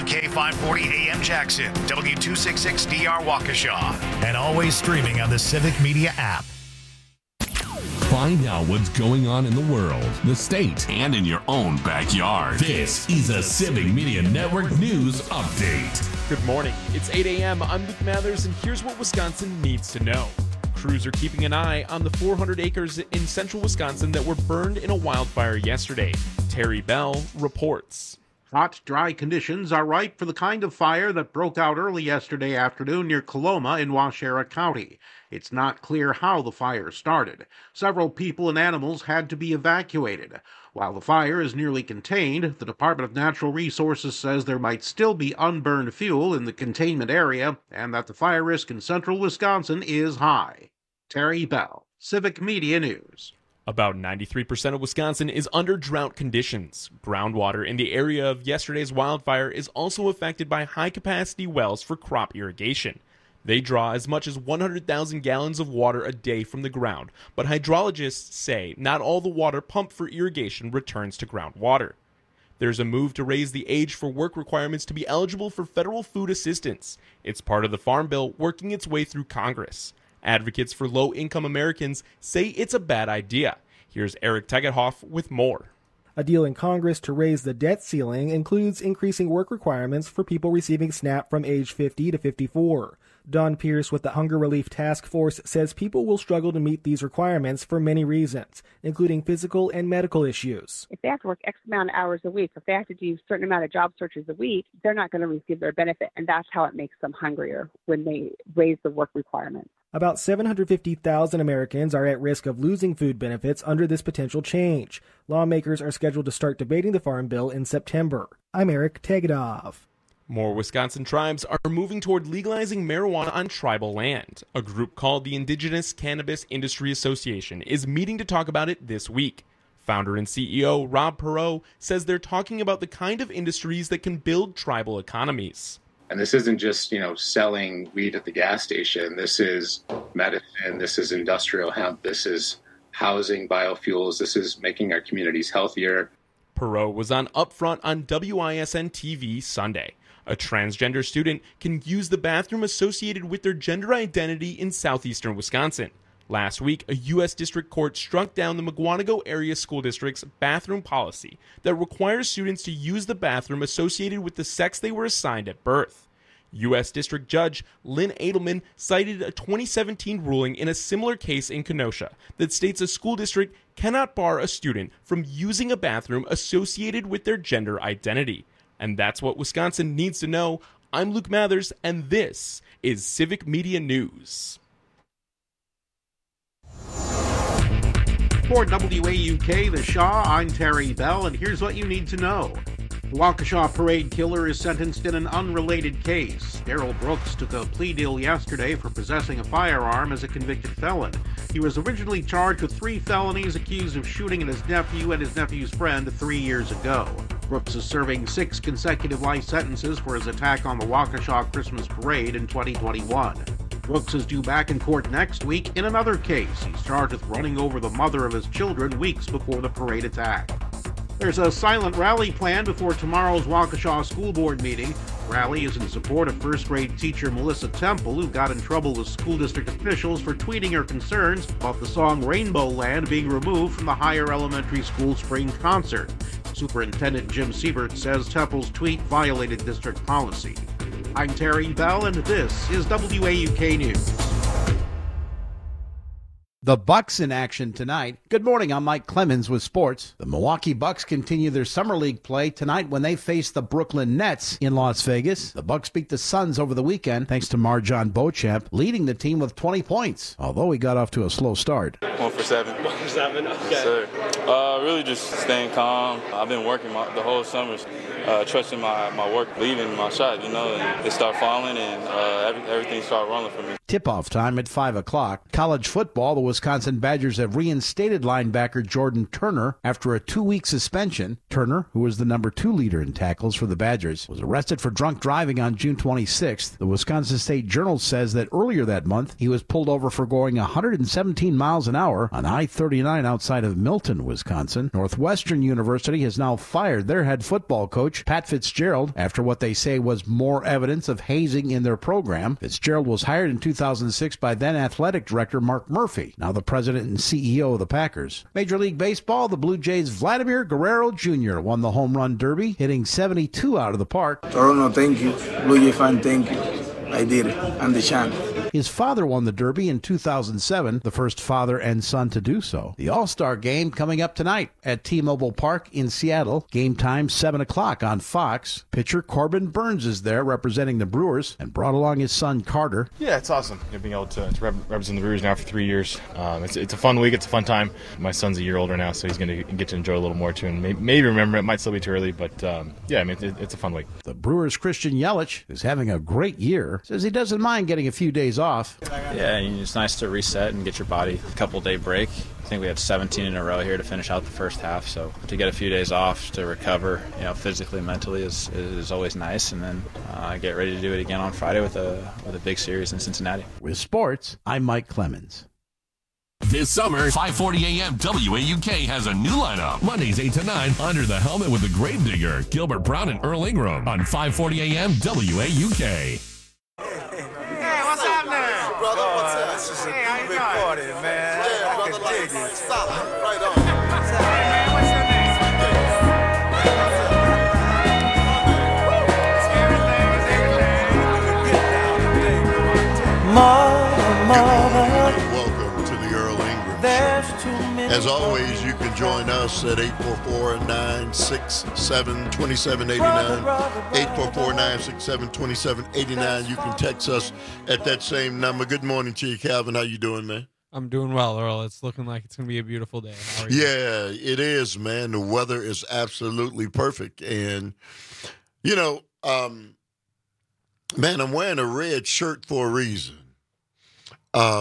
K540 AM Jackson, W266DR Waukesha, and always streaming on the Civic Media app. Find out what's going on in the world, the state, and in your own backyard. This is a Civic Media Network News Update. Good morning. It's 8 a.m. I'm Luke Mathers, and here's what Wisconsin needs to know. Crews are keeping an eye on the 400 acres in central Wisconsin that were burned in a wildfire yesterday. Terry Bell reports. Hot, dry conditions are ripe for the kind of fire that broke out early yesterday afternoon near Coloma in Waushara County. It's not clear how the fire started. Several people and animals had to be evacuated. While the fire is nearly contained, the Department of Natural Resources says there might still be unburned fuel in the containment area and that the fire risk in central Wisconsin is high. Terry Bell, Civic Media News. About 93% of Wisconsin is under drought conditions. Groundwater in the area of yesterday's wildfire is also affected by high-capacity wells for crop irrigation. They draw as much as 100,000 gallons of water a day from the ground, but hydrologists say not all the water pumped for irrigation returns to groundwater. There's a move to raise the age for work requirements to be eligible for federal food assistance. It's part of the Farm Bill working its way through Congress. Advocates for low-income Americans say it's a bad idea. Here's Eric Tegethoff with more. A deal in Congress to raise the debt ceiling includes increasing work requirements for people receiving SNAP from age 50 to 54. Don Pierce with the Hunger Relief Task Force says people will struggle to meet these requirements for many reasons, including physical and medical issues. If they have to work X amount of hours a week, if they have to do a certain amount of job searches a week, they're not going to receive their benefit, and that's how it makes them hungrier when they raise the work requirements. About 750,000 Americans are at risk of losing food benefits under this potential change. Lawmakers are scheduled to start debating the Farm Bill in September. I'm Eric Tegethoff. More Wisconsin tribes are moving toward legalizing marijuana on tribal land. A group called the Indigenous Cannabis Industry Association is meeting to talk about it this week. Founder and CEO Rob Perot says they're talking about the kind of industries that can build tribal economies. And this isn't just, selling weed at the gas station. This is medicine. This is industrial hemp. This is housing, biofuels. This is making our communities healthier. Perot was on Upfront on WISN TV Sunday. A transgender student can use the bathroom associated with their gender identity in southeastern Wisconsin. Last week, a U.S. District Court struck down the Mukwonago Area School District's bathroom policy that requires students to use the bathroom associated with the sex they were assigned at birth. U.S. District Judge Lynn Edelman cited a 2017 ruling in a similar case in Kenosha that states a school district cannot bar a student from using a bathroom associated with their gender identity. And that's what Wisconsin needs to know. I'm Luke Mathers, and this is Civic Media News. For WAUK, The Shaw, I'm Terry Bell, and here's what you need to know. The Waukesha parade killer is sentenced in an unrelated case. Daryl Brooks took a plea deal yesterday for possessing a firearm as a convicted felon. He was originally charged with 3 felonies, accused of shooting at his nephew and his nephew's friend 3 years ago. Brooks is serving 6 consecutive life sentences for his attack on the Waukesha Christmas parade in 2021. Brooks is due back in court next week in another case. He's charged with running over the mother of his children weeks before the parade attack. There's a silent rally planned before tomorrow's Waukesha School Board meeting. The rally is in support of first-grade teacher Melissa Temple, who got in trouble with school district officials for tweeting her concerns about the song Rainbow Land being removed from the higher elementary school spring concert. Superintendent Jim Siebert says Temple's tweet violated district policy. I'm Terry Bell, and this is WAUK News. The Bucks in action tonight. Good morning, I'm Mike Clemens with sports. The Milwaukee Bucks continue their summer league play tonight when they face the Brooklyn Nets in Las Vegas. The Bucks beat the Suns over the weekend thanks to Marjon Beauchamp leading the team with 20 points, although he got off to a slow start. 1 for 7. 1 for 7, okay. Yes, sir. Really just staying calm. I've been working the whole summer, trusting my work, leaving my shot, and it started falling and everything started rolling for me. Tip-off time at 5 o'clock. College football, the Wisconsin Badgers have reinstated linebacker Jordan Turner after a 2-week suspension. Turner, who was the number 2 leader in tackles for the Badgers, was arrested for drunk driving on June 26th. The Wisconsin State Journal says that earlier that month, he was pulled over for going 117 miles an hour hour on I-39 outside of Milton, Wisconsin. Northwestern University has now fired their head football coach, Pat Fitzgerald, after what they say was more evidence of hazing in their program. Fitzgerald was hired in 2006 by then athletic director Mark Murphy, now the president and CEO of the Packers. Major League Baseball, the Blue Jays' Vladimir Guerrero Jr. won the home run derby, hitting 72 out of the park. Toronto, thank you. Blue Jay fan, thank you. I did it. I'm the champ. His father won the Derby in 2007, the first father and son to do so. The All-Star Game coming up tonight at T-Mobile Park in Seattle. Game time 7 o'clock on Fox. Pitcher Corbin Burns is there representing the Brewers and brought along his son Carter. Yeah, it's awesome being able to represent the Brewers now for 3 years. It's a fun week. It's a fun time. My son's a year older now, so he's going to get to enjoy a little more too. And maybe remember, it might still be too early, but yeah, I mean, it's a fun week. The Brewers' Christian Yelich is having a great year. Says he doesn't mind getting a few days off. Yeah, it's nice to reset and get your body a couple-day break. I think we had 17 in a row here to finish out the first half, so to get a few days off to recover, physically and mentally is always nice, and then get ready to do it again on Friday with a big series in Cincinnati. With sports, I'm Mike Clemens. This summer, 540 AM WAUK has a new lineup. Mondays 8 to 9, Under the Helmet with the Grave Digger, Gilbert Brown and Earl Ingram on 540 AM WAUK. Brother, what's up? This is a big party, man. Yeah, brother, I can dig it. Solid. Right on. Hey, man, what's your name? Welcome to the Earl Ingram Show. As always, you can join us at 844-967-2789. 844-967-2789. You can text us at that same number. Good morning to you, Calvin. How you doing, man? I'm doing well, Earl. It's looking like it's going to be a beautiful day. How are you? Yeah, it is, man. The weather is absolutely perfect. And, man, I'm wearing a red shirt for a reason. I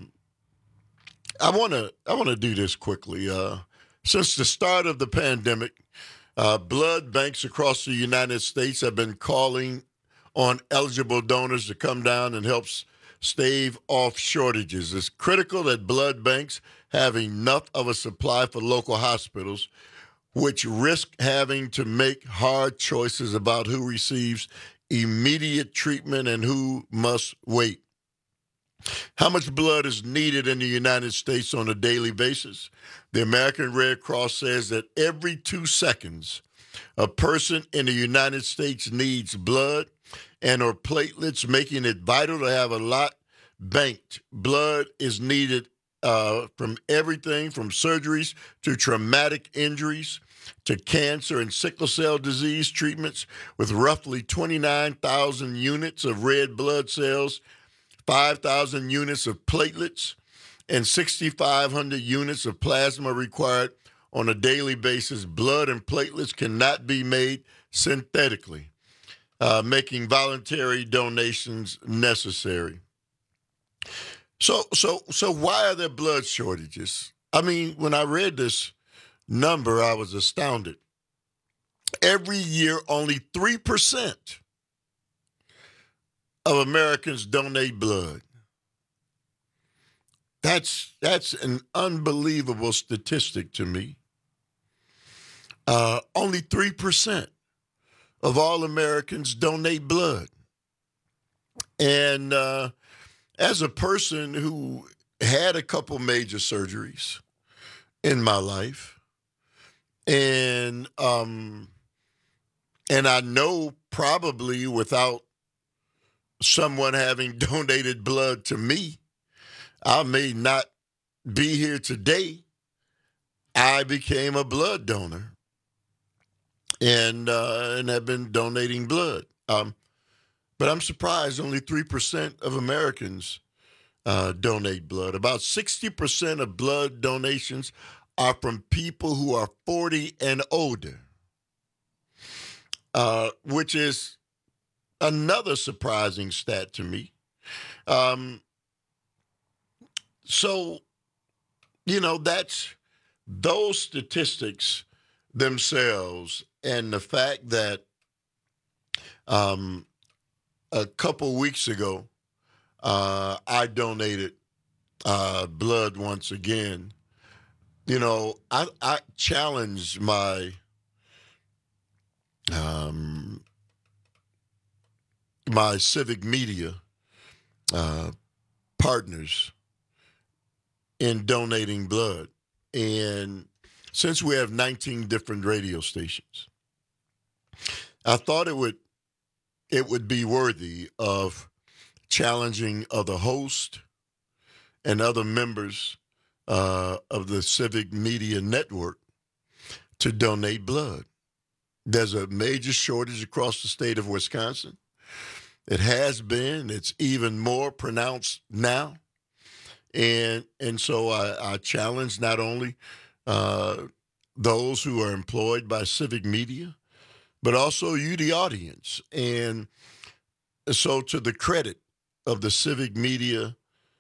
want to do this quickly. Since the start of the pandemic, blood banks across the United States have been calling on eligible donors to come down and help stave off shortages. It's critical that blood banks have enough of a supply for local hospitals, which risk having to make hard choices about who receives immediate treatment and who must wait. How much blood is needed in the United States on a daily basis? The American Red Cross says that every 2 seconds, a person in the United States needs blood and or platelets, making it vital to have a lot banked. Blood is needed from everything from surgeries to traumatic injuries to cancer and sickle cell disease treatments, with roughly 29,000 units of red blood cells, 5,000 units of platelets, and 6,500 units of plasma required on a daily basis. Blood and platelets cannot be made synthetically, making voluntary donations necessary. So why are there blood shortages? I mean, when I read this number, I was astounded. Every year, only 3% of Americans donate blood. That's an unbelievable statistic to me. Only 3% of all Americans donate blood. And as a person who had a couple major surgeries in my life, and I know probably without someone having donated blood to me, I may not be here today. I became a blood donor and have been donating blood. But I'm surprised only 3% of Americans donate blood. About 60% of blood donations are from people who are 40 and older, which is another surprising stat to me. So, that's those statistics themselves, and the fact that a couple weeks ago, I donated blood once again. You know, I challenge my my civic media partners in donating blood. And since we have 19 different radio stations, I thought it would be worthy of challenging other hosts and other members of the Civic Media Network to donate blood. There's a major shortage across the state of Wisconsin. It has been. It's even more pronounced now. And so I challenge not only those who are employed by Civic Media, but also you, the audience. And so to the credit of the Civic Media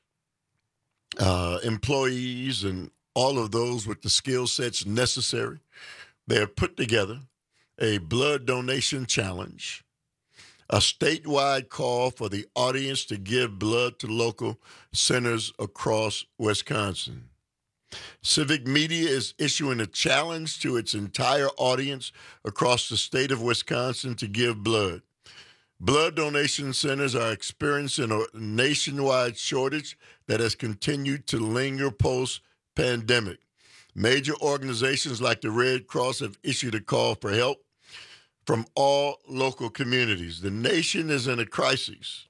employees and all of those with the skill sets necessary, they have put together a blood donation challenge, a statewide call for the audience to give blood to local centers across Wisconsin. Civic Media is issuing a challenge to its entire audience across the state of Wisconsin to give blood. Blood donation centers are experiencing a nationwide shortage that has continued to linger post-pandemic. Major organizations like the Red Cross have issued a call for help from all local communities. The nation is in a crisis.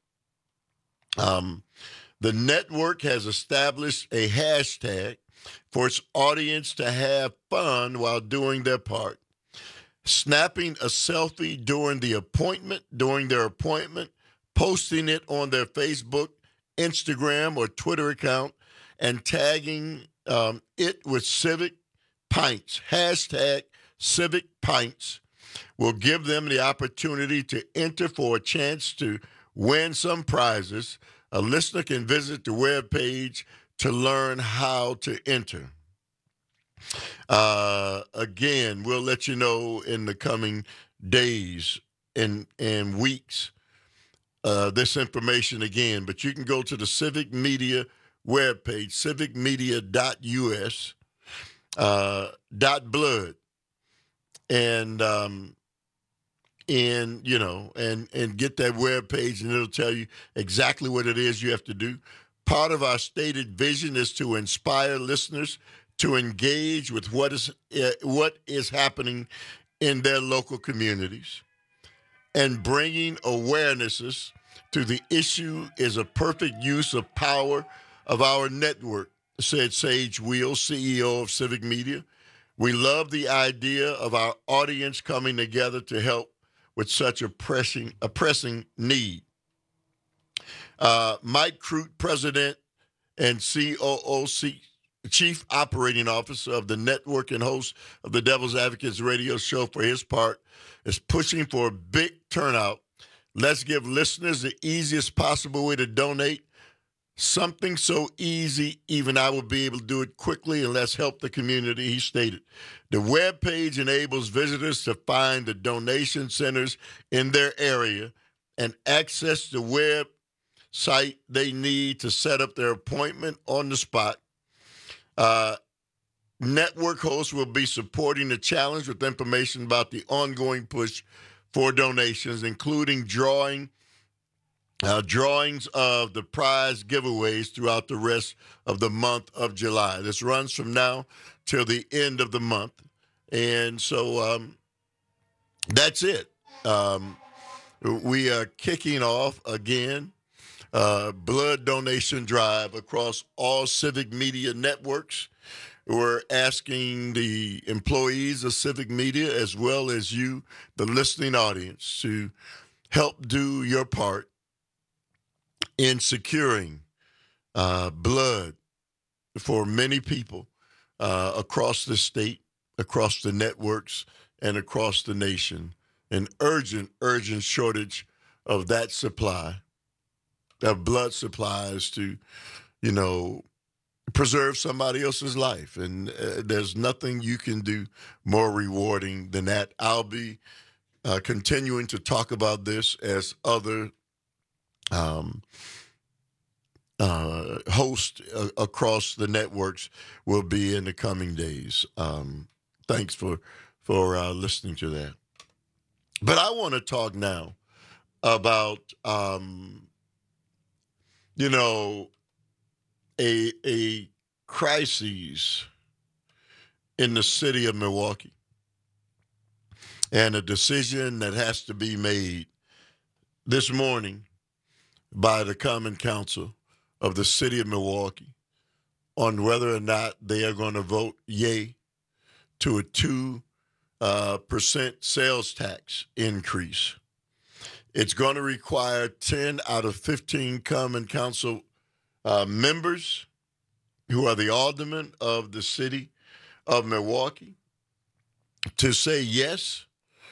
The network has established a hashtag for its audience to have fun while doing their part. Snapping a selfie during their appointment, posting it on their Facebook, Instagram, or Twitter account, and tagging it with Civic Pints, hashtag Civic Pints, will give them the opportunity to enter for a chance to win some prizes. A listener can visit the webpage to learn how to enter. Again, we'll let you know in the coming days and weeks this information again, but you can go to the Civic Media webpage, civicmedia.us, .blood, and get that webpage, and it'll tell you exactly what it is you have to do. Part of our stated vision is to inspire listeners to engage with what is happening in their local communities, and bringing awarenesses to the issue is a perfect use of power of our network, said Sage Wheel, CEO of Civic Media. We love the idea of our audience coming together to help with such a pressing need. Mike Crute, President and COO, Chief Operating Officer of the network and host of the Devil's Advocates radio show, for his part, is pushing for a big turnout. Let's give listeners the easiest possible way to donate. Something so easy, even I will be able to do it quickly, and let's help the community, he stated. The webpage enables visitors to find the donation centers in their area and access the website they need to set up their appointment on the spot. Network hosts will be supporting the challenge with information about the ongoing push for donations, including drawings of the prize giveaways throughout the rest of the month of July. This runs from now till the end of the month. And so that's it. We are kicking off again blood donation drive across all Civic Media networks. We're asking the employees of Civic Media, as well as you, the listening audience, to help do your part in securing blood for many people across the state, across the networks, and across the nation. An urgent shortage of that supply, of blood supplies to, preserve somebody else's life. And there's nothing you can do more rewarding than that. I'll be continuing to talk about this as other host across the networks will be in the coming days. Thanks for listening to that. But I want to talk now about a crisis in the city of Milwaukee, and a decision that has to be made this morning by the Common Council of the city of Milwaukee on whether or not they are going to vote yay to a 2% sales tax increase. It's going to require 10 out of 15 Common Council members who are the aldermen of the city of Milwaukee to say yes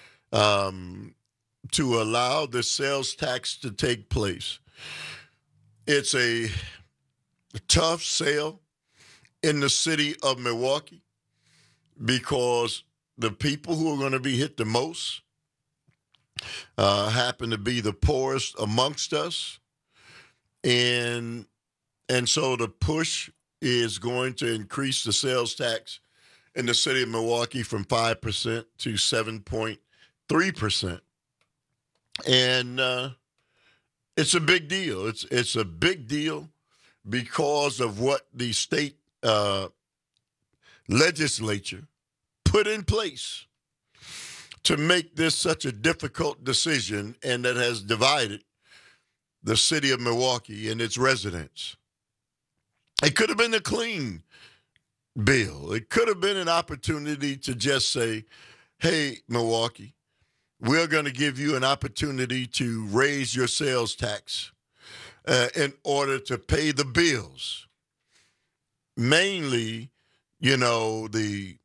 to allow the sales tax to take place. It's a tough sale in the city of Milwaukee because the people who are going to be hit the most happen to be the poorest amongst us. And so the push is going to increase the sales tax in the city of Milwaukee from 5% to 7.3%. And it's a big deal. It's a big deal because of what the state legislature put in place to make this such a difficult decision, and that has divided the city of Milwaukee and its residents. It could have been a clean bill. It could have been an opportunity to just say, hey, Milwaukee, we're going to give you an opportunity to raise your sales tax in order to pay the bills. Mainly, the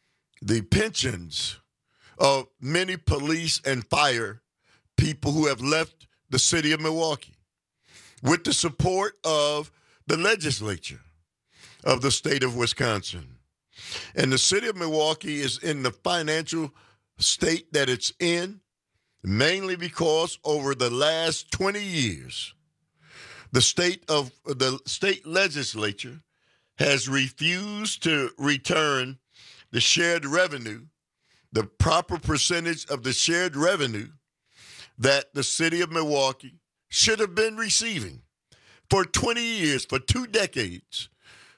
pensions of many police and fire people who have left the city of Milwaukee with the support of the legislature of the state of Wisconsin. And the city of Milwaukee is in the financial state that it's in, mainly because over the last 20 years, the state legislature has refused to return the shared revenue, the proper percentage of the shared revenue that the city of Milwaukee should have been receiving for 20 years, for 2 decades.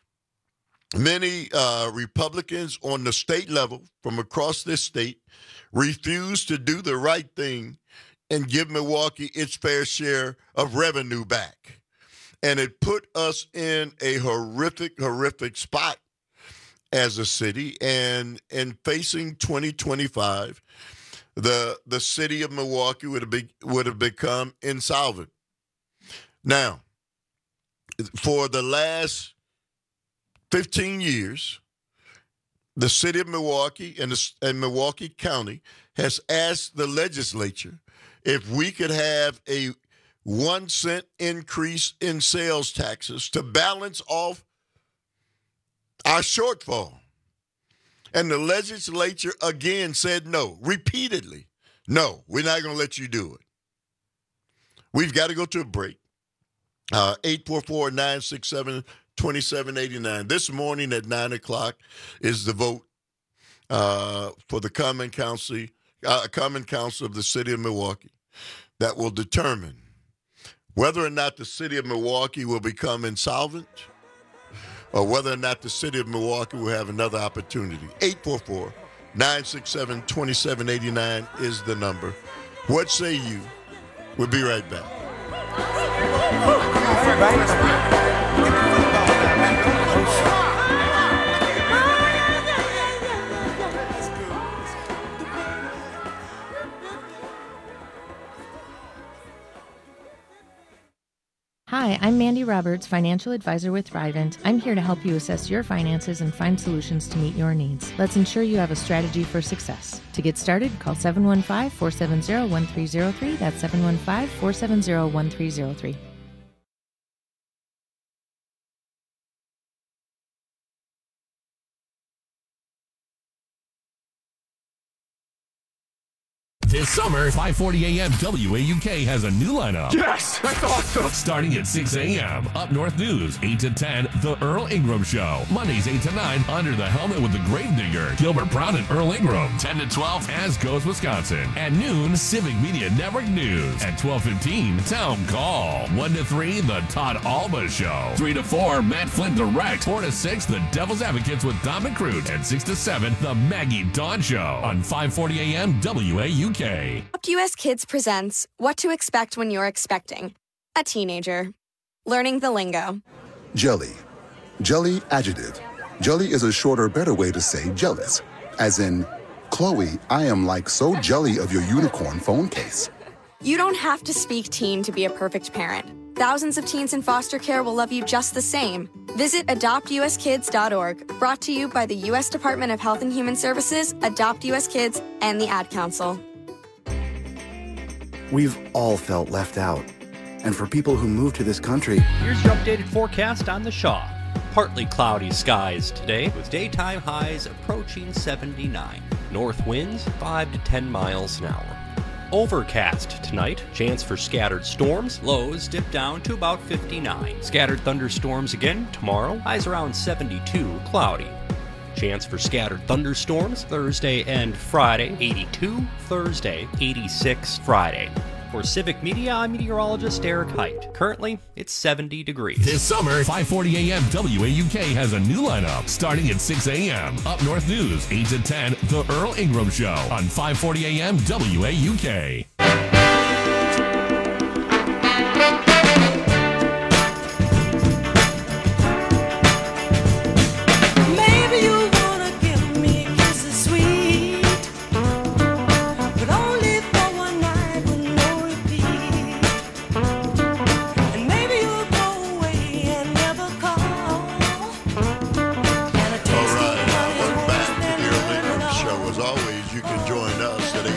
Many Republicans on the state level from across this state refused to do the right thing and give Milwaukee its fair share of revenue back. And it put us in a horrific spot as a city. And in facing 2025, the city of Milwaukee would have become insolvent. Now, for the last 15 years, the city of Milwaukee and Milwaukee County has asked the legislature if we could have a 1 cent increase in sales taxes to balance off our shortfall. And the legislature again said no, repeatedly. No, we're not going to let you do it. We've got to go to a break. 844-967-2789. This morning at 9 o'clock is the vote for the Common Council of the city of Milwaukee that will determine whether or not the city of Milwaukee will become insolvent or whether or not the city of Milwaukee will have another opportunity. 844-967-2789 is the number. What say you? We'll be right back. Hi, I'm Mandy Roberts, financial advisor with Thrivent. I'm here to help you assess your finances and find solutions to meet your needs. Let's ensure you have a strategy for success. To get started, call 715-470-1303. That's 715-470-1303. This summer, 540 a.m. WAUK has a new lineup. Yes, that's awesome. Starting at 6 a.m. Up North News, 8 to 10, The Earl Ingram Show. Mondays, 8 to 9, Under the Helmet with the Gravedigger, Gilbert Brown and Earl Ingram. 10 to 12, As Goes Wisconsin. At noon, Civic Media Network News. At 12:15, Town Call. 1 to 3, The Todd Alba Show. 3 to 4, Matt Flint Direct. 4 to 6, The Devil's Advocates with Don McCroot. And 6 to 7, The Maggie Dawn Show on 540 a.m. WAUK. Adopt US Kids presents What to Expect When You're Expecting a Teenager. Learning the lingo. Jelly. Jelly adjective. Jelly is a shorter, better way to say jealous. As in, Chloe, I am like so jelly of your unicorn phone case. You don't have to speak teen to be a perfect parent. Thousands of teens in foster care will love you just the same. Visit adoptuskids.org, brought to you by the U.S. Department of Health and Human Services, Adopt U.S. Kids, and the Ad Council. We've all felt left out. And for people who move to this country, here's your updated forecast on the Shaw. Partly cloudy skies today, with daytime highs approaching 79. North winds 5 to 10 miles an hour. Overcast tonight, chance for scattered storms, lows dip down to about 59. Scattered thunderstorms again tomorrow, highs around 72, cloudy. Chance for scattered thunderstorms Thursday and Friday, 82, Thursday, 86, Friday. For Civic Media, I'm meteorologist Eric Height. Currently, it's 70 degrees. This summer, 540 a.m. WAUK has a new lineup. Starting at 6 a.m. Up North News, 8 to 10, The Earl Ingram Show on 540 a.m. WAUK. Us at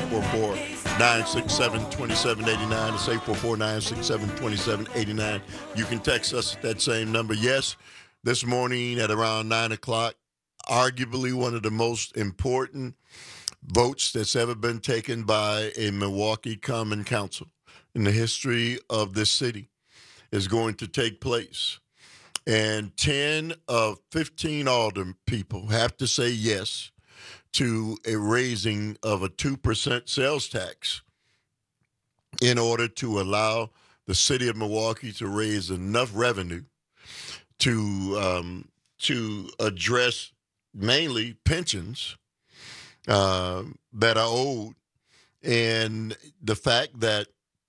844-967-2789. It's 844-967-2789. You can text us at that same number. Yes, this morning at around 9 o'clock, arguably one of the most important votes that's ever been taken by a Milwaukee Common Council in the history of this city is going to take place. And 10 of 15 aldermen people have to say yes to a raising of a 2% sales tax in order to allow the city of Milwaukee to raise enough revenue to address mainly pensions that are owed, and the fact that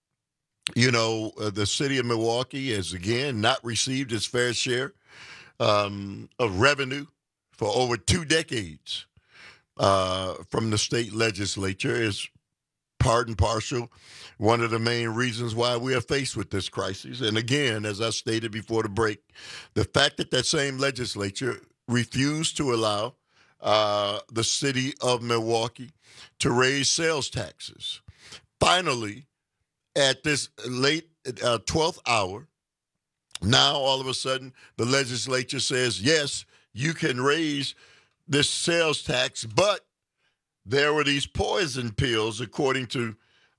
the city of Milwaukee has again not received its fair share of revenue for over 2 decades from the state legislature is part and parcel one of the main reasons why we are faced with this crisis. And again, as I stated before the break, the fact that that same legislature refused to allow the city of Milwaukee to raise sales taxes. Finally, at this late 12th hour, now all of a sudden the legislature says, yes, you can raise this sales tax, but there were these poison pills, according to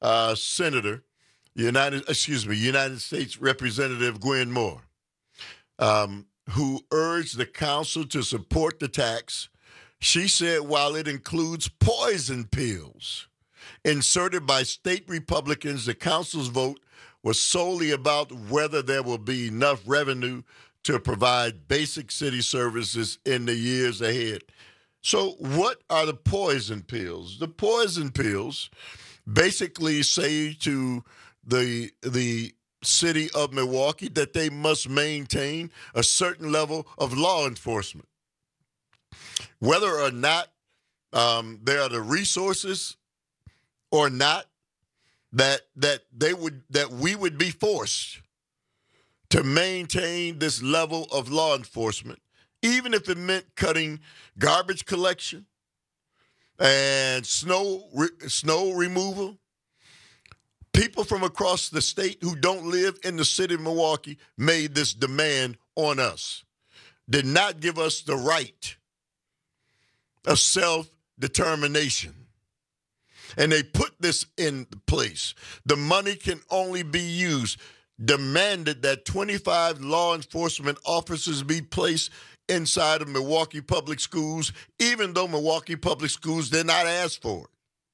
United States Representative Gwen Moore, who urged the council to support the tax. She said while it includes poison pills inserted by state Republicans, the council's vote was solely about whether there will be enough revenue to provide basic city services in the years ahead. So what are the poison pills? The poison pills basically say to the city of Milwaukee that they must maintain a certain level of law enforcement. Whether or not there are the resources or not, that we would be forced to maintain this level of law enforcement, even if it meant cutting garbage collection and snow removal. People from across the state who don't live in the city of Milwaukee made this demand on us, did not give us the right of self-determination. and they put this in place. The money can only be used. Demanded that 25 law enforcement officers be placed inside of Milwaukee Public Schools, even though Milwaukee Public Schools did not ask for it.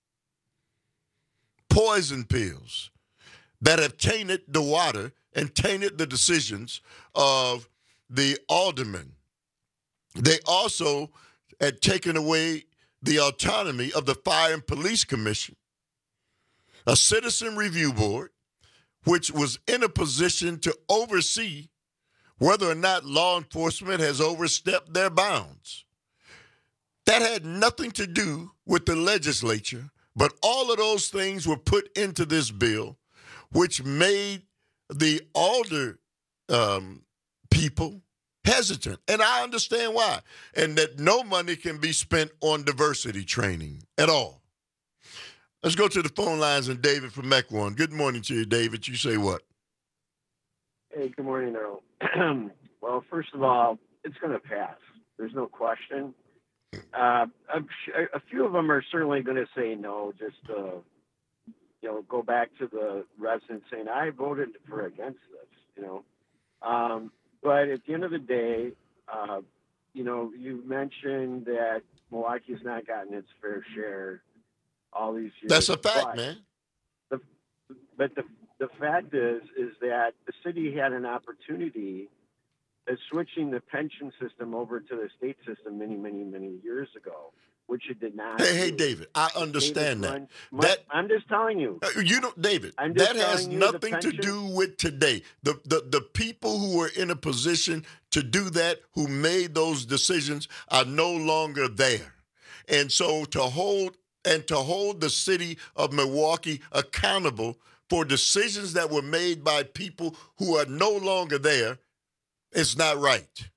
Poison pills that have tainted the water and tainted the decisions of the aldermen. They also had taken away the autonomy of the Fire and Police Commission, a citizen review board, which was in a position to oversee whether or not law enforcement has overstepped their bounds. That had nothing to do with the legislature, but all of those things were put into this bill, which made the alder people hesitant. And I understand why. And that no money can be spent on diversity training at all. Let's go to the phone lines and David from Mequon. Good morning to you, David. You say what? Hey, good morning, Earl. Well, first of all, it's going to pass. There's no question. A few of them are certainly going to say no, just go back to the residents saying, I voted for against this, But at the end of the day, you mentioned that Milwaukee's not gotten its fair share all these years. That's a fact, man. But the fact is that the city had an opportunity of switching the pension system over to the state system many, many, many years ago, which it did not. Hey, David, I understand that. I'm just telling you. David, that has nothing to do with today. The people who were in a position to do that, who made those decisions, are no longer there. And so to hold the city of Milwaukee accountable for decisions that were made by people who are no longer there is not right.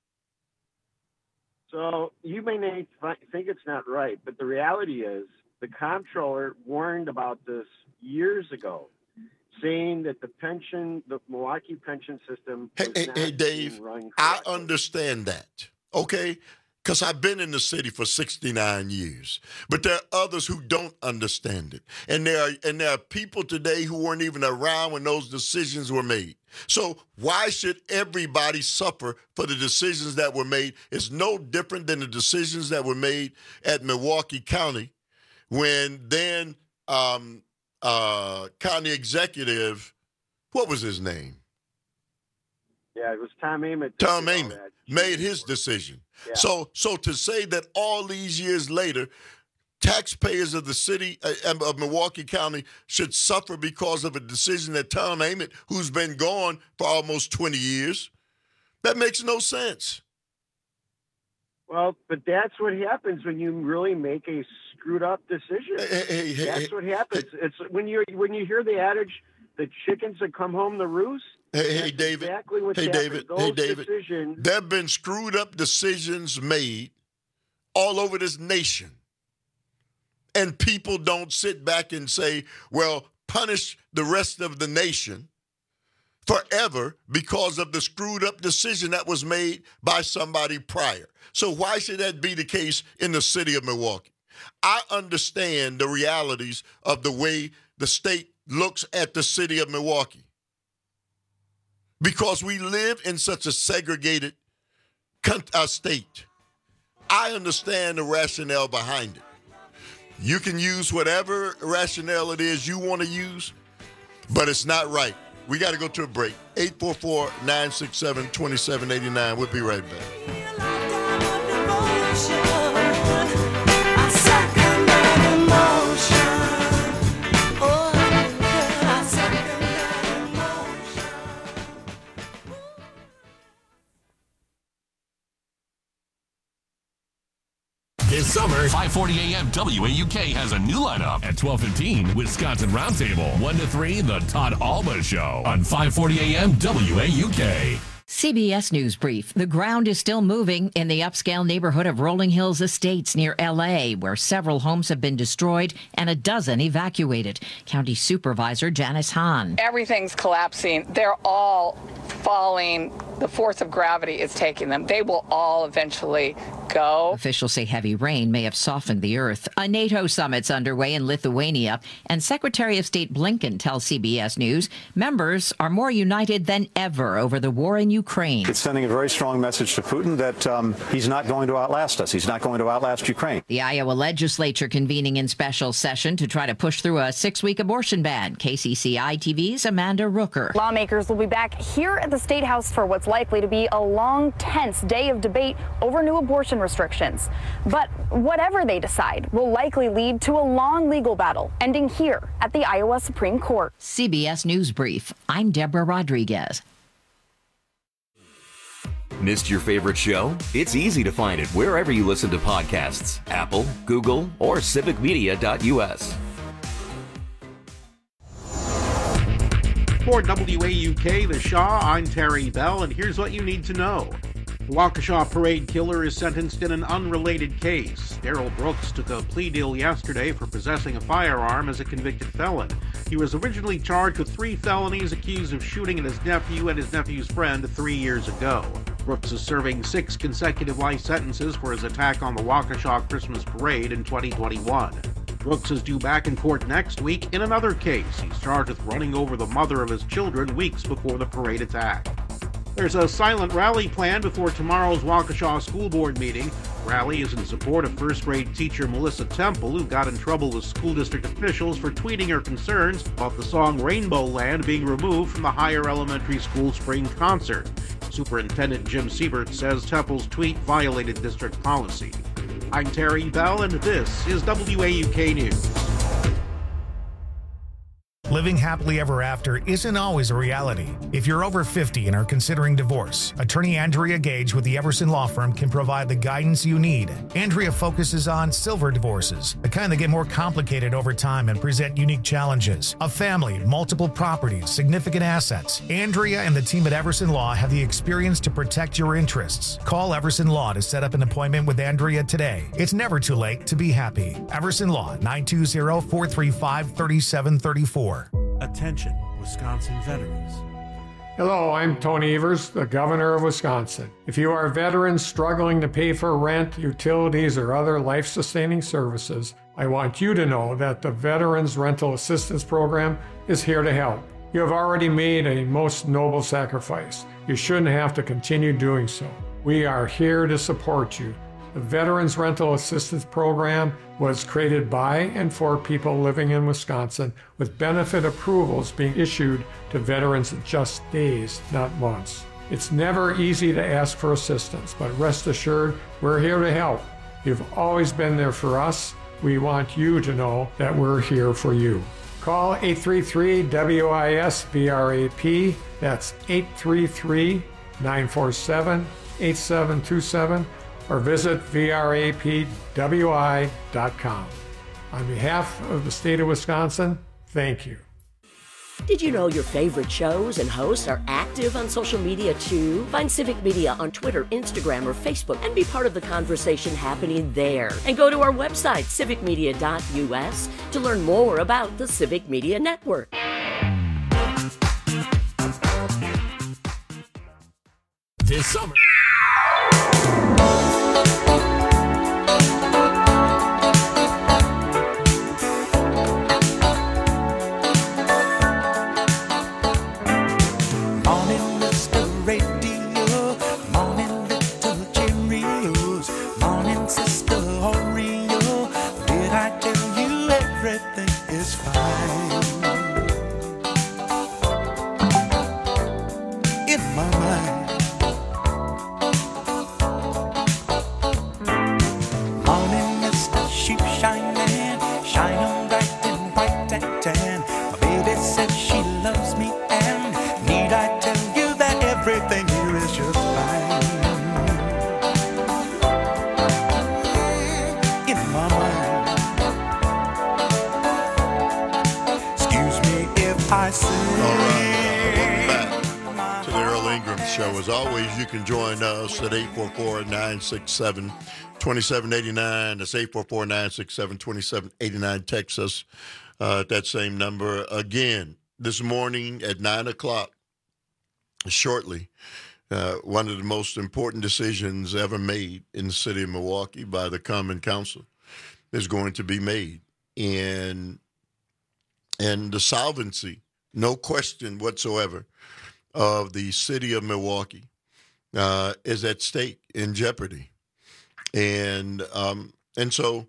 So you may think it's not right, but the reality is the comptroller warned about this years ago, saying that the Milwaukee pension system was not Dave, being run correctly. I understand that, okay? Because I've been in the city for 69 years. But there are others who don't understand it. And there are people today who weren't even around when those decisions were made. So why should everybody suffer for the decisions that were made? It's no different than the decisions that were made at Milwaukee County when then county executive, what was his name? Yeah, it was Tom Ament. Tom Ament made his decision. Yeah. So to say that all these years later, taxpayers of the city of Milwaukee County should suffer because of a decision that Tom Ament, who's been gone for almost 20 years, that makes no sense. Well, but that's what happens when you really make a screwed up decision. That's what happens. It's when you hear the adage, the chickens that come home to roost. Hey, David. Exactly what's David. Decisions. There have been screwed up decisions made all over this nation. And people don't sit back and say, well, punish the rest of the nation forever because of the screwed up decision that was made by somebody prior. So why should that be the case in the city of Milwaukee? I understand the realities of the way the state looks at the city of Milwaukee, because we live in such a segregated state. I understand the rationale behind it. You can use whatever rationale it is you want to use, but it's not right. We got to go to a break. 844-967-2789. We'll be right back. This summer, 540 AM WAUK has a new lineup at 12:15. Wisconsin Roundtable, 1 to 3, The Todd Alba Show on 540 AM WAUK. CBS News Brief. The ground is still moving in the upscale neighborhood of Rolling Hills Estates near L.A., where several homes have been destroyed and a dozen evacuated. County Supervisor Janice Hahn. Everything's collapsing. They're all falling. the force of gravity is taking them. They will all eventually go. Officials say heavy rain may have softened the earth. A NATO summit's underway in Lithuania, and Secretary of State Blinken tells CBS News members are more united than ever over the war in Ukraine. It's sending a very strong message to Putin that he's not going to outlast us. He's not going to outlast Ukraine. The Iowa legislature convening in special session to try to push through a 6-week abortion ban. KCCI TV's Amanda Rooker. Lawmakers will be back here at the State House for what's likely to be a long, tense day of debate over new abortion restrictions. But whatever they decide will likely lead to a long legal battle, ending here at the Iowa Supreme Court. CBS News Brief. I'm Deborah Rodriguez. Missed your favorite show? It's easy to find it wherever you listen to podcasts. Apple, Google, or civicmedia.us. For WAUK, The Shaw, I'm Terry Bell, and here's what you need to know. The Waukesha parade killer is sentenced in an unrelated case. Daryl Brooks took a plea deal yesterday for possessing a firearm as a convicted felon. He was originally charged with 3 felonies, accused of shooting at his nephew and his nephew's friend 3 years ago. Brooks is serving 6 consecutive life sentences for his attack on the Waukesha Christmas parade in 2021. Brooks is due back in court next week in another case. He's charged with running over the mother of his children weeks before the parade attack. There's a silent rally planned before tomorrow's Waukesha School Board meeting. The rally is in support of first-grade teacher Melissa Temple, who got in trouble with school district officials for tweeting her concerns about the song Rainbow Land being removed from the higher elementary school spring concert. Superintendent Jim Siebert says Temple's tweet violated district policy. I'm Terry Bell, and this is WAUK News. Living happily ever after isn't always a reality. If you're over 50 and are considering divorce, attorney Andrea Gage with the Everson Law Firm can provide the guidance you need. Andrea focuses on silver divorces, the kind that get more complicated over time and present unique challenges. A family, multiple properties, significant assets. Andrea and the team at Everson Law have the experience to protect your interests. Call Everson Law to set up an appointment with Andrea today. It's never too late to be happy. Everson Law, 920-435-3734. Attention, Wisconsin veterans. Hello, I'm Tony Evers, the Governor of Wisconsin. If you are veterans struggling to pay for rent, utilities, or other life-sustaining services, I want you to know that the Veterans Rental Assistance Program is here to help. You have already made a most noble sacrifice. You shouldn't have to continue doing so. We are here to support you. The Veterans Rental Assistance Program was created by and for people living in Wisconsin, with benefit approvals being issued to veterans in just days, not months. It's never easy to ask for assistance, but rest assured, we're here to help. You've always been there for us. We want you to know that we're here for you. Call 833-WIS-VRAP. That's 833-947-8727. or visit vrapwi.com. On behalf of the state of Wisconsin, thank you. Did you know your favorite shows and hosts are active on social media too? Find Civic Media on Twitter, Instagram, or Facebook and be part of the conversation happening there. And go to our website, civicmedia.us, to learn more about the Civic Media Network. This summer. As always, you can join us at 844-967-2789. That's 844-967-2789. Text us at that same number. Again, this morning at 9 o'clock, shortly, one of the most important decisions ever made in the city of Milwaukee by the Common Council is going to be made. And the solvency, no question whatsoever, of the city of Milwaukee is at stake, in jeopardy. And so,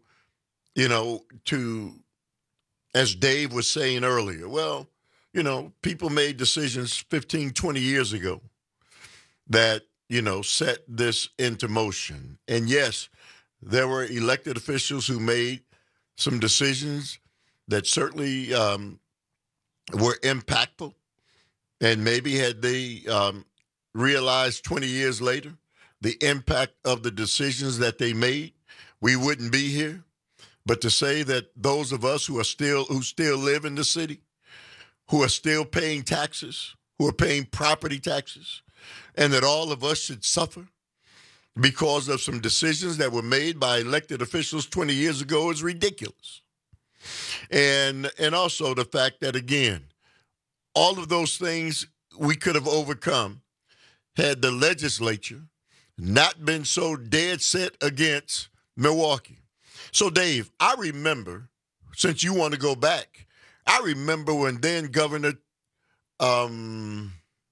as Dave was saying earlier, well, people made decisions 15, 20 years ago that, set this into motion. And yes, there were elected officials who made some decisions that certainly were impactful. And maybe had they realized 20 years later the impact of the decisions that they made, we wouldn't be here. But to say that those of us who still live in the city, who are still paying taxes, who are paying property taxes, and that all of us should suffer because of some decisions that were made by elected officials 20 years ago is ridiculous. And also the fact that, again, all of those things we could have overcome had the legislature not been so dead set against Milwaukee. So, Dave, I remember, since you want to go back, I remember when then Governor Tommy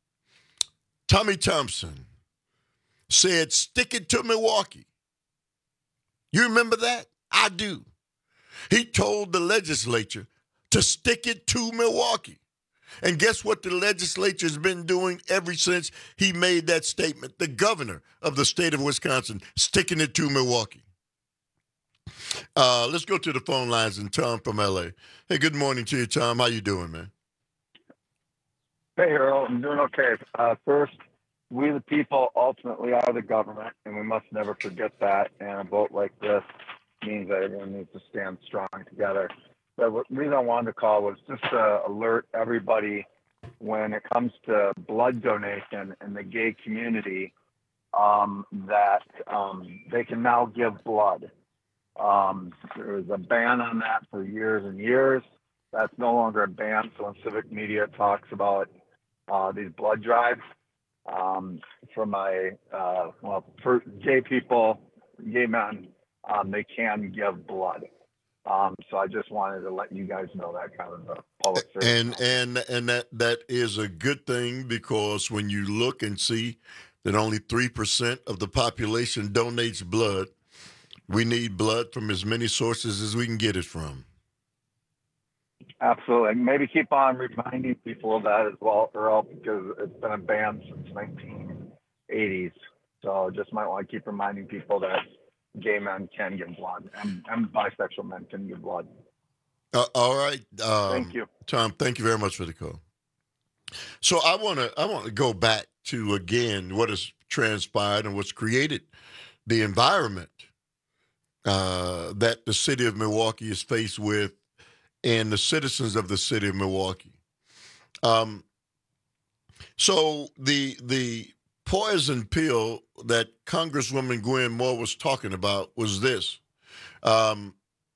Thompson said, stick it to Milwaukee. You remember that? I do. He told the legislature to stick it to Milwaukee. And guess what the legislature's been doing ever since he made that statement? The governor of the state of Wisconsin sticking it to Milwaukee. Let's go to the phone lines and Tom from LA. Hey, good morning to you, Tom. How you doing, man? Hey, Earl. I'm doing okay. First, we the people ultimately are the government, and we must never forget that. And a vote like this means that everyone needs to stand strong together. The reason I wanted to call was just to alert everybody when it comes to blood donation in the gay community that they can now give blood. There was a ban on that for years and years. That's no longer a ban. So when civic media talks about these blood drives, for gay people, gay men, they can give blood. So I just wanted to let you guys know that kind of a public service. And that is a good thing, because when you look and see that only 3% of the population donates blood, we need blood from as many sources as we can get it from. Absolutely. Maybe keep on reminding people of that as well, Earl, because it's been a ban since 1980s. So just might want to keep reminding people that gay men can give blood and bisexual men can give blood. All right. Thank you, Tom. Thank you very much for the call. So I want to go back to, again, what has transpired and what's created the environment that the city of Milwaukee is faced with, and the citizens of the city of Milwaukee. So the poison pill that Congresswoman Gwen Moore was talking about was this. Alan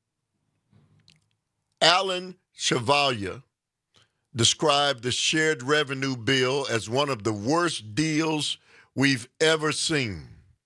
Chevalier described the shared revenue bill as one of the worst deals we've ever seen,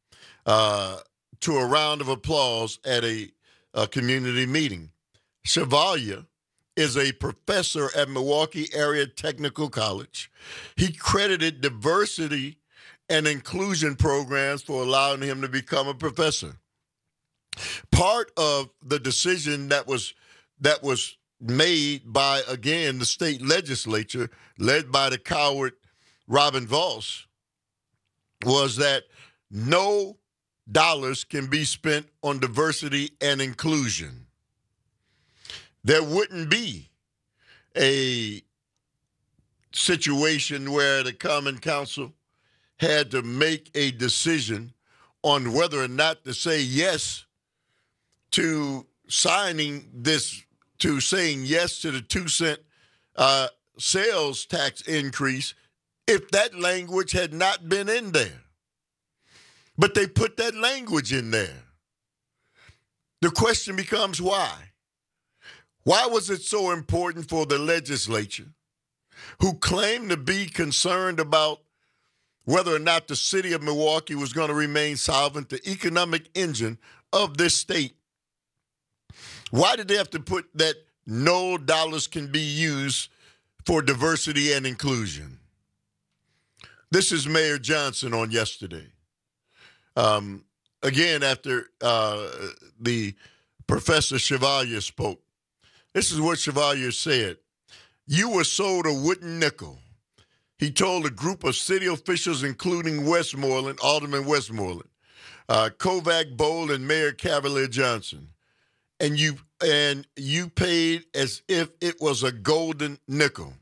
to a round of applause at a community meeting. Chevalier is a professor at Milwaukee Area Technical College. He credited diversity and inclusion programs for allowing him to become a professor. Part of the decision that was made by, again, the state legislature, led by the coward Robin Vos, was that no dollars can be spent on diversity and inclusion. There wouldn't be a situation where the Common Council had to make a decision on whether or not to say yes to signing this, to saying yes to the 2-cent sales tax increase, if that language had not been in there. But they put that language in there. The question becomes why? Why was it so important for the legislature, who claimed to be concerned about whether or not the city of Milwaukee was going to remain solvent, the economic engine of this state. Why did they have to put that no dollars can be used for diversity and inclusion? This is Mayor Johnson on yesterday. Again, after the Professor Chevalier spoke, this is what Chevalier said. You were sold a wooden nickel. He told a group of city officials, including Westmoreland, Alderman Westmoreland, Kovac Bowl, and Mayor Cavalier Johnson. And you paid as if it was a golden nickel.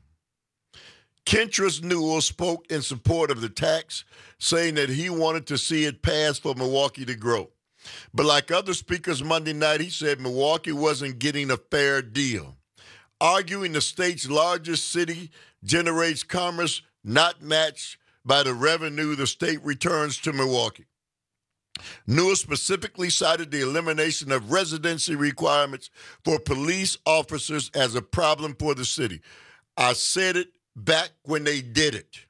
Kentris Newell spoke in support of the tax, saying that he wanted to see it pass for Milwaukee to grow. But like other speakers Monday night, he said Milwaukee wasn't getting a fair deal, arguing the state's largest city generates commerce not matched by the revenue the state returns to Milwaukee. Newell specifically cited the elimination of residency requirements for police officers as a problem for the city. I said it back when they did it.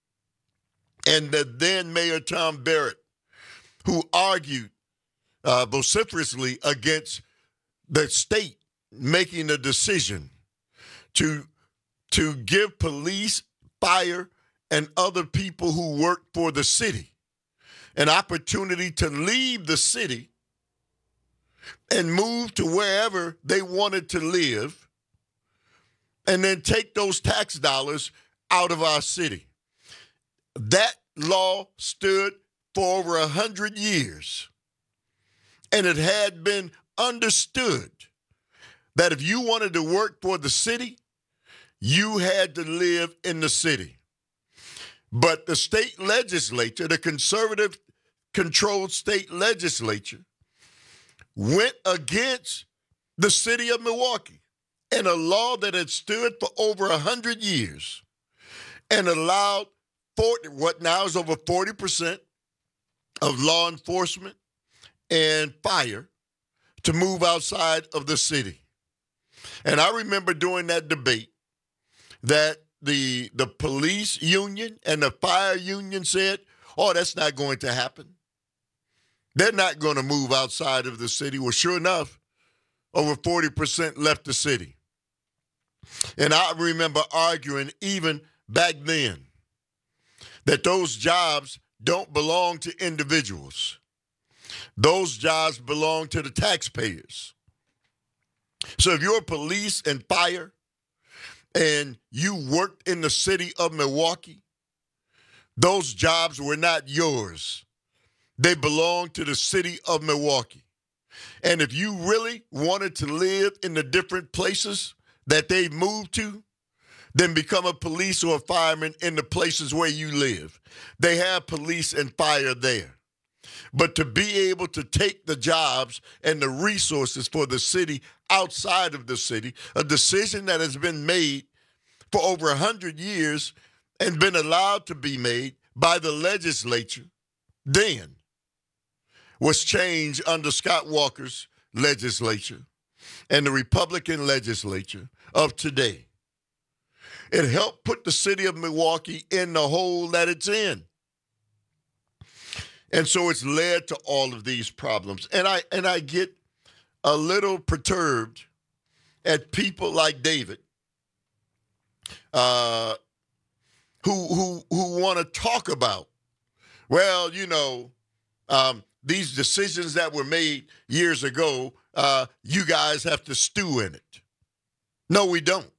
And the then Mayor Tom Barrett, who argued vociferously against the state making a decision to give police, fire, and other people who work for the city an opportunity to leave the city and move to wherever they wanted to live, and then take those tax dollars out of our city. That law stood for over 100 years, and it had been understood that if you wanted to work for the city, you had to live in the city. But the state legislature, the conservative-controlled state legislature, went against the city of Milwaukee and a law that had stood for over 100 years and allowed what now is over 40% of law enforcement and fire to move outside of the city. And I remember during that debate that the police union and the fire union said, oh, that's not going to happen. They're not going to move outside of the city. Well, sure enough, over 40% left the city. And I remember arguing even back then that those jobs don't belong to individuals. Those jobs belong to the taxpayers. So if you're police and fire and you worked in the city of Milwaukee, those jobs were not yours. They belong to the city of Milwaukee. And if you really wanted to live in the different places that they moved to, then become a police or a fireman in the places where you live. They have police and fire there. But to be able to take the jobs and the resources for the city outside of the city, a decision that has been made for over 100 years and been allowed to be made by the legislature then, was changed under Scott Walker's legislature and the Republican legislature of today. It helped put the city of Milwaukee in the hole that it's in. And so it's led to all of these problems. And I get a little perturbed at people like David who want to talk about, well, you know, these decisions that were made years ago, you guys have to stew in it. No, we don't.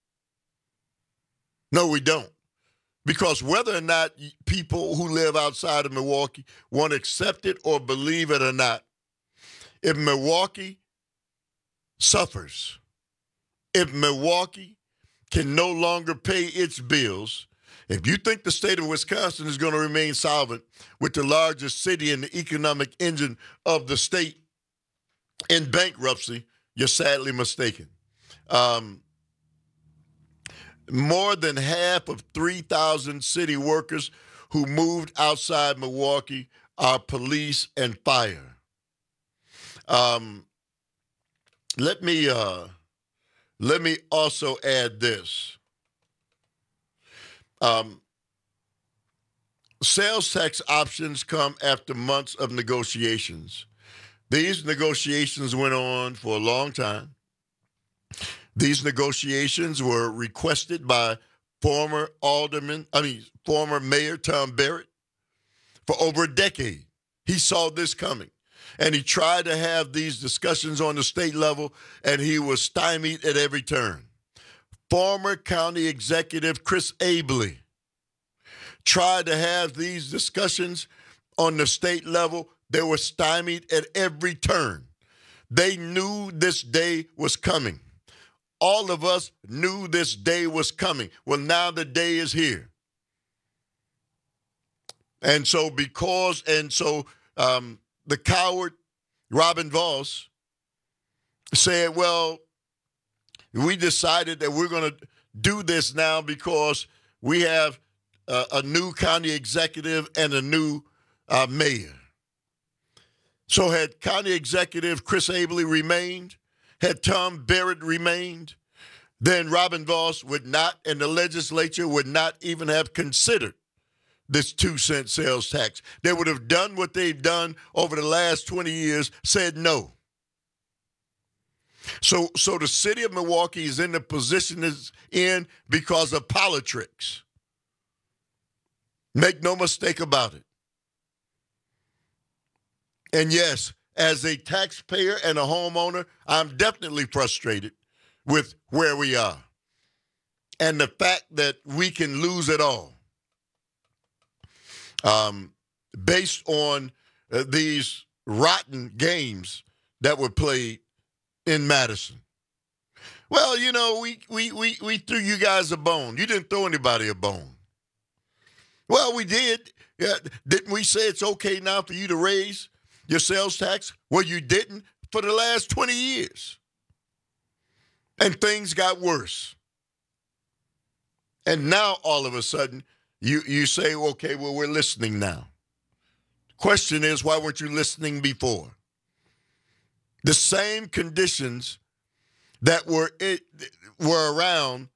No, we don't. Because whether or not people who live outside of Milwaukee want to accept it or believe it or not, if Milwaukee suffers, if Milwaukee can no longer pay its bills, if you think the state of Wisconsin is going to remain solvent with the largest city in the economic engine of the state in bankruptcy, you're sadly mistaken. More than half of 3,000 city workers who moved outside Milwaukee are police and fire. Let me also add this. sales tax options come after months of negotiations. These negotiations went on for a long time. These negotiations were requested by former Mayor Tom Barrett for over a decade. He saw this coming, and he tried to have these discussions on the state level, and he was stymied at every turn. Former county executive Chris Abele tried to have these discussions on the state level. They were stymied at every turn. They knew this day was coming. All of us knew this day was coming. Well, now the day is here. And so the coward Robin Vos said, well, we decided that we're going to do this now because we have a new county executive and a new mayor. So had county executive Chris Abele remained, had Tom Barrett remained, then Robin Vos would not, and the legislature would not even have considered this 2-cent sales tax. They would have done what they've done over the last 20 years, said no. So the city of Milwaukee is in the position it's in because of politics. Make no mistake about it. And yes, as a taxpayer and a homeowner, I'm definitely frustrated with where we are and the fact that we can lose it all based on these rotten games that were played in Madison. Well, you know, we threw you guys a bone. You didn't throw anybody a bone. Well, we did. Yeah, didn't we say it's okay now for you to raise your sales tax? Well, you didn't for the last 20 years. And things got worse. And now, all of a sudden, you say, okay, well, we're listening now. Question is, why weren't you listening before? The same conditions that were around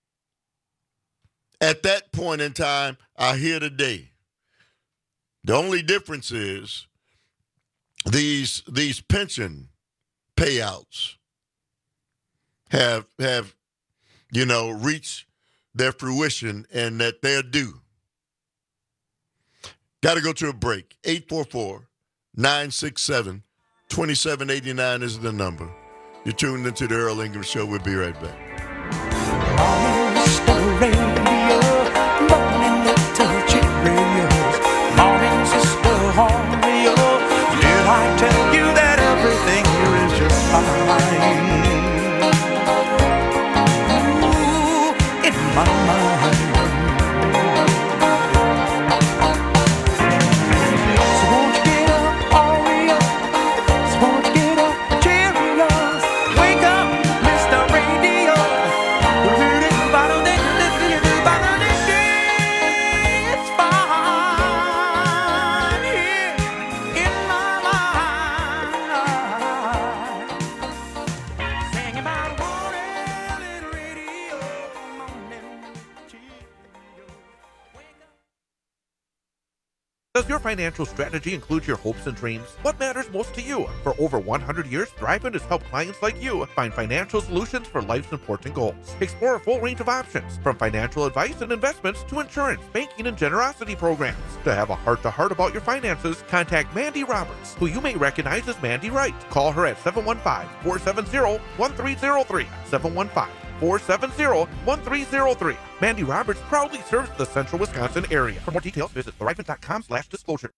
at that point in time are here today. The only difference is these pension payouts have reached their fruition and that they're due. Got to go to a break. 844-967-2789 is the number. You're tuned into the Earl Ingram Show. We'll be right back. Morning, Sister Horneo. Did I tell you that everything here is just fine? Ooh, in my mind. So won't you get up, Oreo? So won't you get up, Cheerios? Wake up, Mr. Radio. It's fine here in my mind. Sing about wanting little radio. Does your financial strategy include your hopes and dreams? What matters most to you? For over 100 years, Thrivent has helped clients like you find financial solutions for life's important goals. Explore a full range of options, from financial advice and investments to insurance, banking, and generosity programs. To have a heart-to-heart about your finances, contact Mandy Roberts, who you may recognize as Mandy Wright. Call her at 715-470-1303. 715-470-1303. Mandy Roberts proudly serves the central Wisconsin area. For more details, visit thrivent.com/disclosure.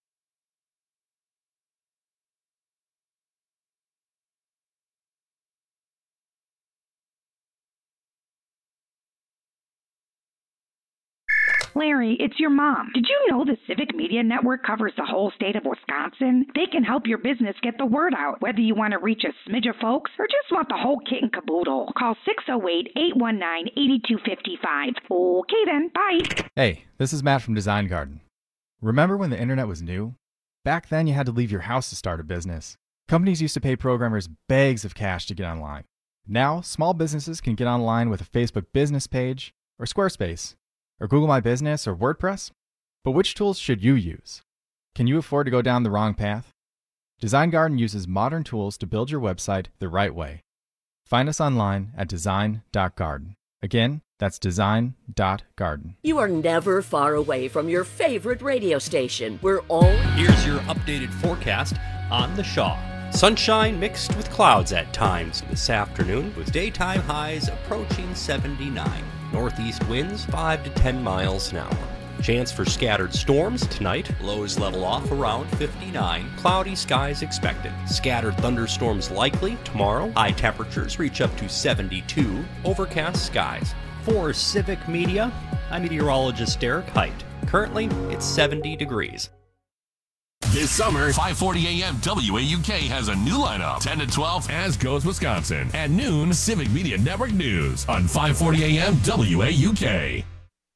Larry, it's your mom. Did you know the Civic Media Network covers the whole state of Wisconsin? They can help your business get the word out, whether you want to reach a smidge of folks or just want the whole kit and caboodle. Call 608-819-8255. Okay then, bye. Hey, this is Matt from Design Garden. Remember when the internet was new? Back then you had to leave your house to start a business. Companies used to pay programmers bags of cash to get online. Now, small businesses can get online with a Facebook business page or Squarespace, or Google My Business, or WordPress. But which tools should you use? Can you afford to go down the wrong path? Design Garden uses modern tools to build your website the right way. Find us online at design.garden. Again, that's design.garden. You are never far away from your favorite radio station. We're all... Here's your updated forecast on the Shaw. Sunshine mixed with clouds at times this afternoon, with daytime highs approaching 79. Northeast winds 5 to 10 miles an hour. Chance for scattered storms tonight. Lows level off around 59. Cloudy skies expected. Scattered thunderstorms likely tomorrow. High temperatures reach up to 72. Overcast skies. For Civic Media, I'm meteorologist Derek Height. Currently, it's 70 degrees. This summer, 5:40 a.m. WAUK has a new lineup. 10 to 12, As Goes Wisconsin. At noon, Civic Media Network News on 5:40 a.m. WAUK.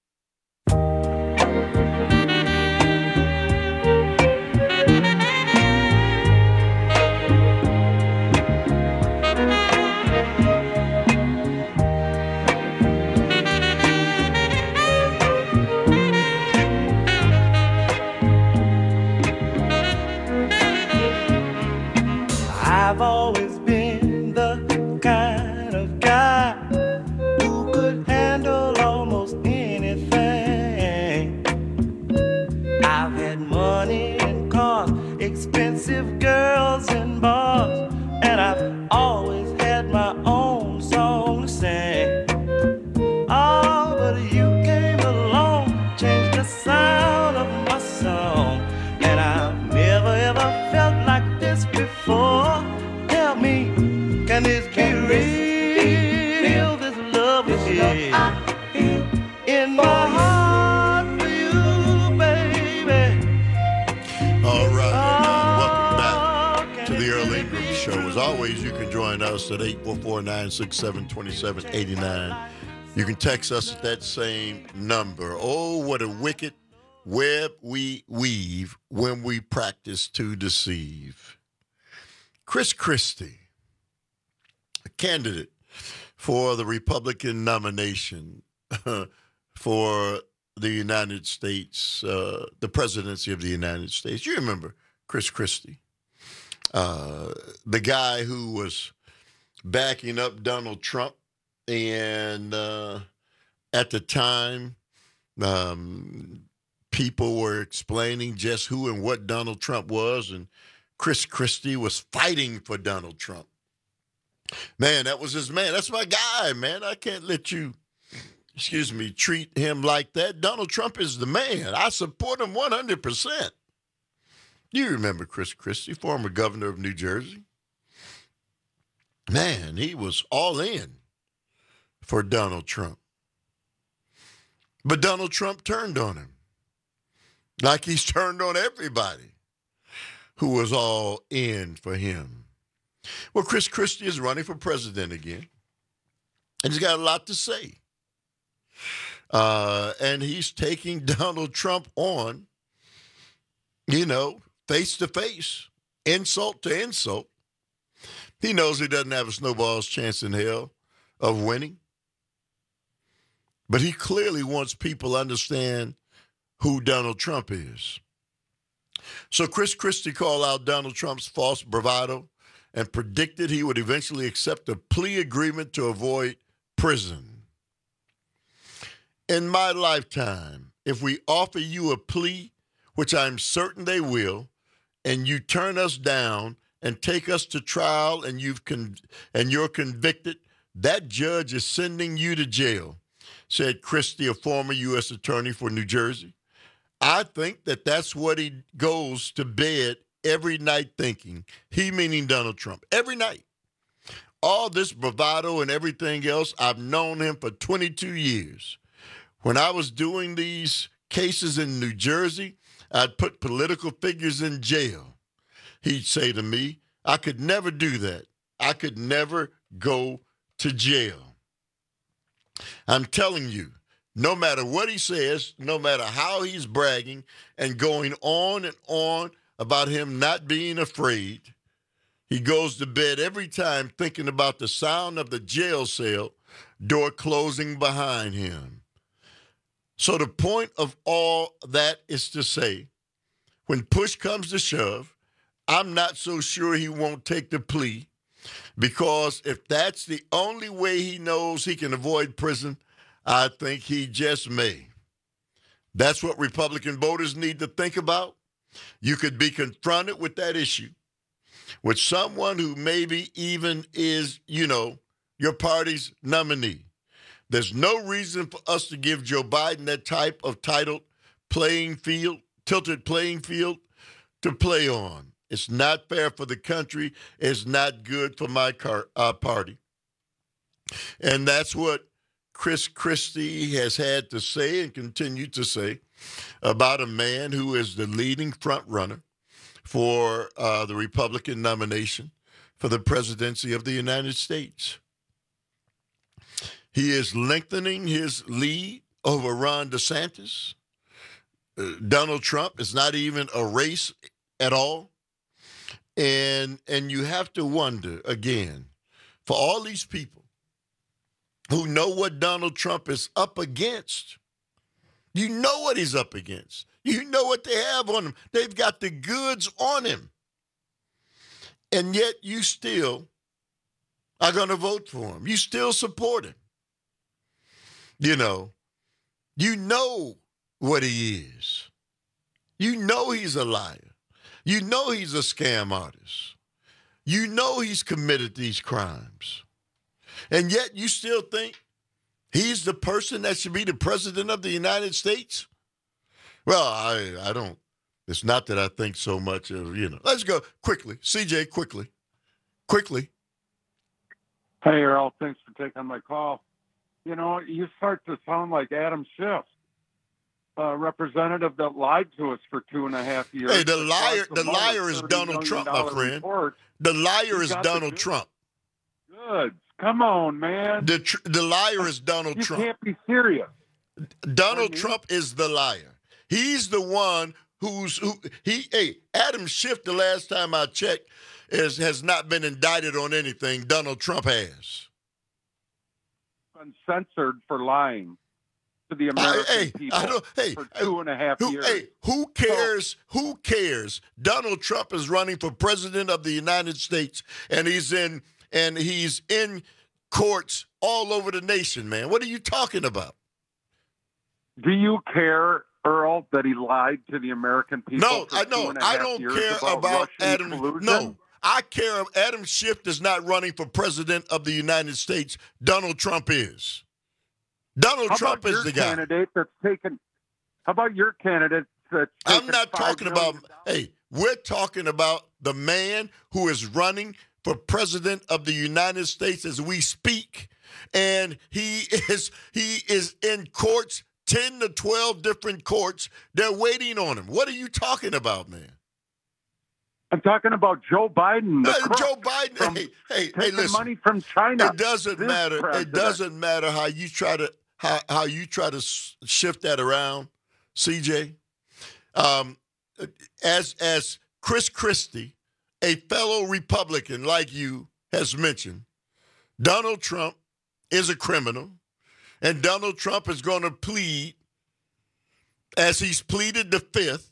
I've always been the kind of guy who could handle almost anything. I've had money and cars, expensive girls and bars, and I've always had my own song to sing. Oh, but you came along, changed the sound of my song, and I've never ever felt like this before. Tell me, can this be real? This love is here in my heart for you, baby. All right, welcome back to the Earl Ingram Show. As always, you can join us at 844-967-2789. You can text us at that same number. Oh, what a wicked web we weave when we practice to deceive. Chris Christie, a candidate for the Republican nomination for the United States, the presidency of the United States. You remember Chris Christie, the guy who was backing up Donald Trump, and at the time, people were explaining just who and what Donald Trump was, and Chris Christie was fighting for Donald Trump. Man, that was his man. That's my guy, man. I can't let you, treat him like that. Donald Trump is the man. I support him 100%. You remember Chris Christie, former governor of New Jersey? Man, he was all in for Donald Trump. But Donald Trump turned on him, like he's turned on everybody who was all in for him. Well, Chris Christie is running for president again, and he's got a lot to say. And he's taking Donald Trump on, face to face, insult to insult. He knows he doesn't have a snowball's chance in hell of winning. But he clearly wants people to understand who Donald Trump is. So Chris Christie called out Donald Trump's false bravado and predicted he would eventually accept a plea agreement to avoid prison. In my lifetime, if we offer you a plea, which I'm certain they will, and you turn us down and take us to trial and you're convicted, that judge is sending you to jail, said Christie, a former U.S. attorney for New Jersey. I think that's what he goes to bed every night thinking, he meaning Donald Trump, every night. All this bravado and everything else, I've known him for 22 years. When I was doing these cases in New Jersey, I'd put political figures in jail. He'd say to me, I could never do that. I could never go to jail. I'm telling you, no matter what he says, no matter how he's bragging and going on and on about him not being afraid, he goes to bed every time thinking about the sound of the jail cell door closing behind him. So the point of all that is to say, when push comes to shove, I'm not so sure he won't take the plea, because if that's the only way he knows he can avoid prison, I think he just may. That's what Republican voters need to think about. You could be confronted with that issue with someone who maybe even is, your party's nominee. There's no reason for us to give Joe Biden that type of tilted playing field to play on. It's not fair for the country. It's not good for my party. And that's what Chris Christie has had to say and continue to say about a man who is the leading front runner for the Republican nomination for the presidency of the United States. He is lengthening his lead over Ron DeSantis. Donald Trump is not even a race at all. And you have to wonder, again, for all these people who know what Donald Trump is up against, you know what he's up against. You know what they have on him. They've got the goods on him. And yet you still are going to vote for him. You still support him. You know what he is. You know he's a liar. You know he's a scam artist. You know he's committed these crimes. And yet you still think he's the person that should be the president of the United States? Well, I don't. It's not that I think so much of, Let's go quickly. CJ, quickly. Hey, Earl, thanks for taking my call. You start to sound like Adam Schiff, a representative that lied to us for 2.5 years. Hey, the liar is Donald Trump, my friend. The liar is Donald Trump. Good. Come on, man. The liar is Donald Trump. You can't be serious. Donald Trump is the liar. He's the one Adam Schiff, the last time I checked, has not been indicted on anything. Donald Trump has. Been censored for lying to the American people for 2.5 years. Who cares? Who cares? Donald Trump is running for president of the United States, and he's in courts all over the nation, man. What are you talking about? Do you care, Earl, that he lied to the American people? No, I don't care about Adam. Collusion? No, I care. Adam Schiff is not running for president of the United States. Donald Trump is. Donald Trump is the guy. How about your candidate that's taken? I'm not talking about. Hey, we're talking about the man who is running for president of the United States as we speak, and he is in courts, 10 to 12 different courts. They're waiting on him. What are you talking about, man? I'm talking about Joe Biden. Joe Biden. Hey, listen. Money from China. It doesn't matter. President. It doesn't matter how you try to shift that around, CJ. As Chris Christie, a fellow Republican like you, has mentioned, Donald Trump is a criminal, and Donald Trump is going to plead, as he's pleaded the fifth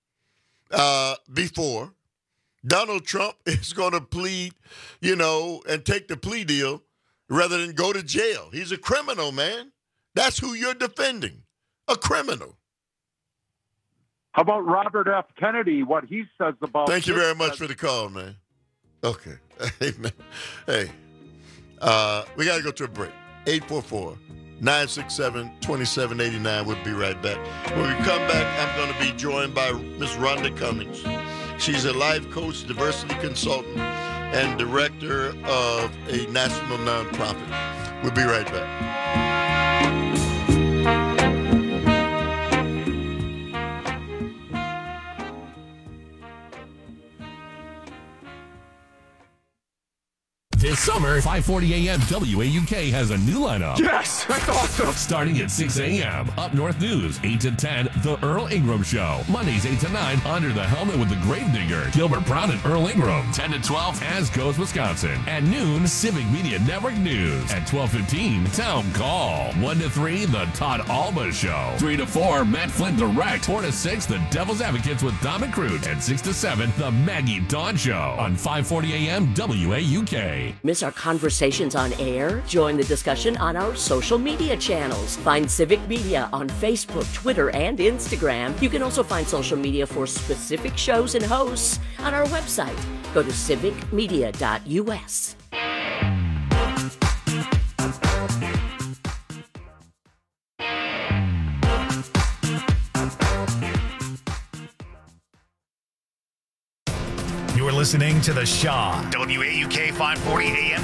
before. Donald Trump is going to plead, and take the plea deal rather than go to jail. He's a criminal, man. That's who you're defending, a criminal. How about Robert F. Kennedy, what he says about... Thank you very much for the call, man. Okay. Hey, man. Hey, we got to go to a break. 844-967-2789. We'll be right back. When we come back, I'm going to be joined by Miss Rhonda Cummings. She's a life coach, diversity consultant, and director of a national nonprofit. We'll be right back. This summer, 540 AM WAUK has a new lineup. Yes, that's awesome. Starting at 6 a.m., Up North News, 8 to 10, The Earl Ingram Show. Mondays, 8 to 9, Under the Helmet with the Gravedigger, Gilbert Brown and Earl Ingram. 10 to 12, As Goes Wisconsin. At noon, Civic Media Network News. At 12:15, Town Call. 1 to 3, The Todd Alba Show. 3 to 4, Matt Flynn Direct. 4 to 6, The Devil's Advocates with Don McCroot. And 6 to 7, The Maggie Dawn Show on 540 AM WAUK. Miss our conversations on air? Join the discussion on our social media channels. Find Civic Media on Facebook, Twitter, and Instagram. You can also find social media for specific shows and hosts on our website. Go to civicmedia.us. You're listening to The Shaw, WAUK 540 AM